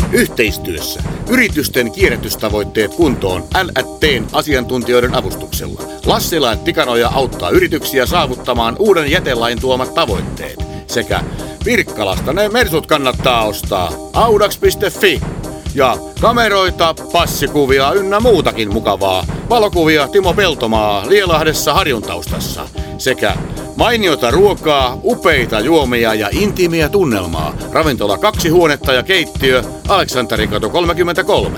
Yhteistyössä yritysten kierrätystavoitteet kuntoon L&T:n asiantuntijoiden avustuksella. Lassila & Tikanoja auttaa yrityksiä saavuttamaan uuden jätelain tuomat tavoitteet. Sekä Pirkkalasta ne mersut kannattaa ostaa. Audax.fi. Ja kameroita, passikuvia ynnä muutakin mukavaa. Valokuvia Timo Peltomaa Lielahdessa Harjun taustassa. Sekä mainiota ruokaa, upeita juomia ja intiimiä tunnelmaa. Ravintola 2 huonetta ja keittiö, Aleksanterikatu 33.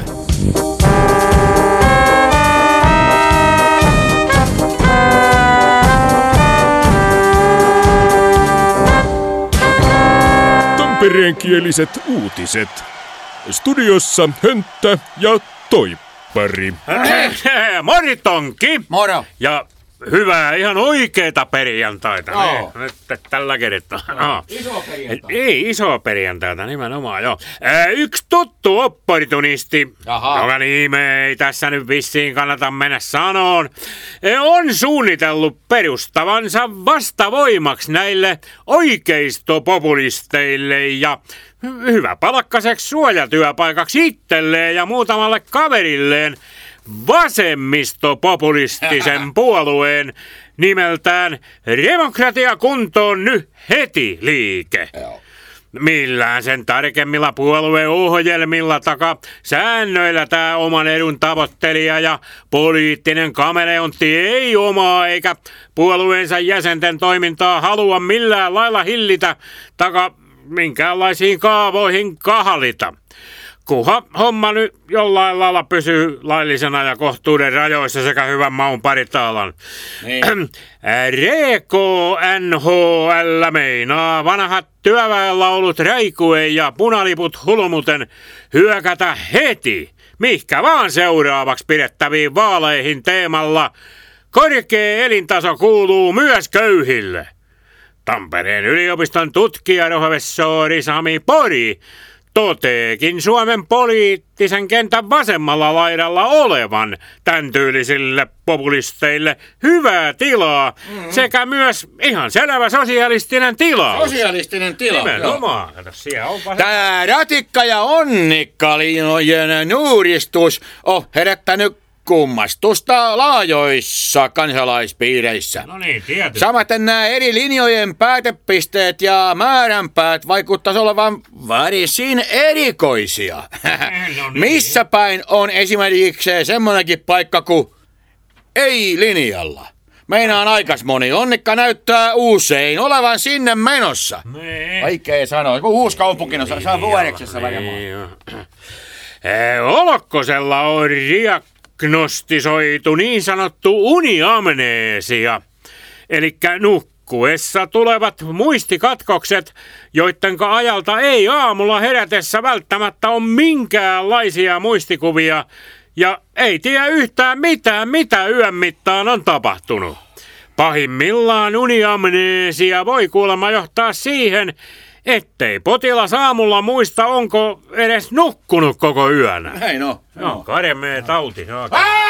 Tampereenkieliset uutiset. Studiossa Hönttä ja Toippari. Moritonki! Moro! Ja hyvää, ihan oikeeta perjantaita. No. Nyt tällä kertaa. No. Iso perjantai. Ei, iso perjantaita nimenomaan, joo. Yksi tuttu opportunisti, joka nime ei tässä nyt vissiin kannata mennä sanoon, on suunnitellut perustavansa vastavoimaksi näille oikeistopopulisteille ja hyvä palkkaiseksi suojatyöpaikaksi itselleen ja muutamalle kaverilleen vasemmistopopulistisen puolueen nimeltään Demokratia kuntoon nyt heti -liike. Millään sen tarkemmilla puolueohjelmilla säännöillä tämä oman edun tavoittelija ja poliittinen kameleontti ei omaa eikä puolueensa jäsenten toimintaa halua millään lailla hillitä minkäänlaisiin kaavoihin kahlita. Kunhan homma nyt jollain lailla pysyy laillisena ja kohtuuden rajoissa sekä hyvän maun paritaalan. Niin. RKNHL meinaa vanhat työväenlaulut räikuen ja punaliput hulmuten hyökätä heti, mihkä vaan seuraavaksi pidettäviin vaaleihin teemalla korkea elintaso kuuluu myös köyhille. Tampereen yliopiston tutkijaprofessori Sami Pori toteekin Suomen poliittisen kentän vasemmalla laidalla olevan tämän tyylisille populisteille hyvää tilaa sekä myös ihan selvä sosialistinen tilaus. Sosialistinen tila. Nimenomaan. Tää ratikka- ja onnikkalinojen nuuristus on herättänyt kummastusta laajoissa kansalaispiireissä. No niin, tietysti. Samaten nämä eri linjojen päätepisteet ja määränpäät vaikuttaisi olevan varsin erikoisia. No niin. Missä päin on esimerkiksi semmonenkin paikka kuin ei-linjalla? Meinaan aikas moni onnikka näyttää usein olevan sinne menossa. Nee. Vaikea sanoa, kun Uuskaupunkin saa vuodeksessa varmaan. Olokkosella on diagnostisoitu niin sanottu uniamneesia, elikkä nukkuessa tulevat muistikatkokset, joittenka ajalta ei aamulla herätessä välttämättä ole minkäänlaisia muistikuvia ja ei tiedä yhtään mitään, mitä yön mittaan on tapahtunut. Pahimmillaan uniamneesia voi kuulemma johtaa siihen, ettei potilas aamulla muista, onko edes nukkunut koko yönä. Näin on. No, karmea tauti. No,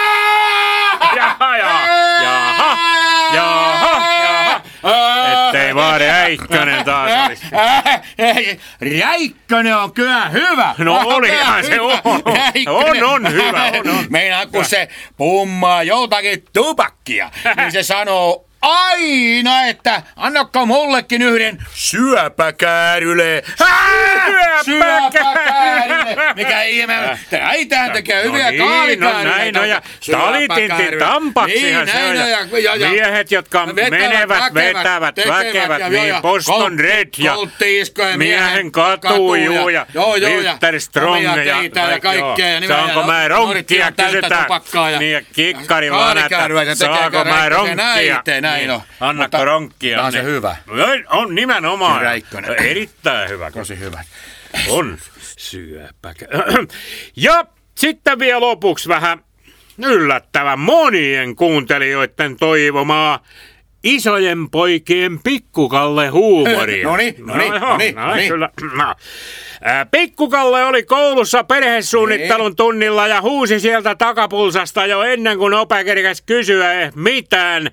Jaha. Ettei vaan Räikkönen taas olisi. Räikkönen on kyllä hyvä. No olihan se on. On hyvä. On. Meinaa, kun se pummaa joltakin tupakkia, niin se sanoo aina, että annakko mullekin yhden syöpäkääryle. Syöpäkääryle. Mikä ihme. Äitään tekee hyviä kaalikääryleitä. No ja talitintin tampaksihan se on. Miehet, jotka menevät, vetävät, väkevät, niin Boston Red ja miehen katuu ja Wilter Strong ja kaikkea. Saanko mä ronkkia, kysytään. Niin ja kikkari vaan, että saanko mä ronkkia. Annakko ronkkia. On se hyvä. On nimenomaan. Räikkönen. Erittäin hyvä. Tosi hyvä. On syöpäkä. Ja sitten vielä lopuksi vähän yllättävän monien kuuntelijoiden toivomaa isojen poikien Pikkukalle huumoria. Noniin. Kyllä. Pikkukalle oli koulussa perhesuunnittelun tunnilla ja huusi sieltä takapulsasta jo ennen kuin ope kerkäs kysyä mitään.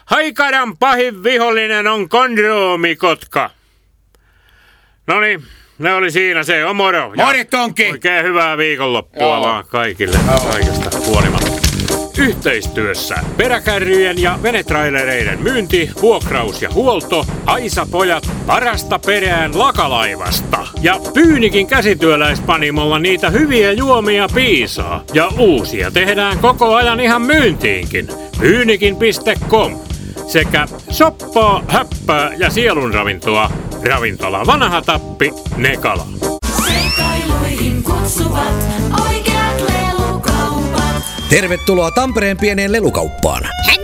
Haikaran pahin vihollinen on kondroomikotka. Noniin, ne oli siinä se. On moro. Morjens, Tonki! Oikein hyvää viikonloppua vaan kaikille kaikesta huolimatta. Yhteistyössä peräkärryjen ja venetrailereiden myynti, vuokraus ja huolto, Aisa-pojat parasta perään Lakalaivasta. Ja Pyynikin käsityöläispanimolla niitä hyviä juomia piisaa. Ja uusia tehdään koko ajan ihan myyntiinkin. Pyynikin.com sekä soppaa, höppää ja sielunravintoa. Ravintola Vanha Tappi, Nekala. Seikkailuihin kutsuvat oikeat lelukaupat. Tervetuloa Tampereen pieneen lelukauppaan.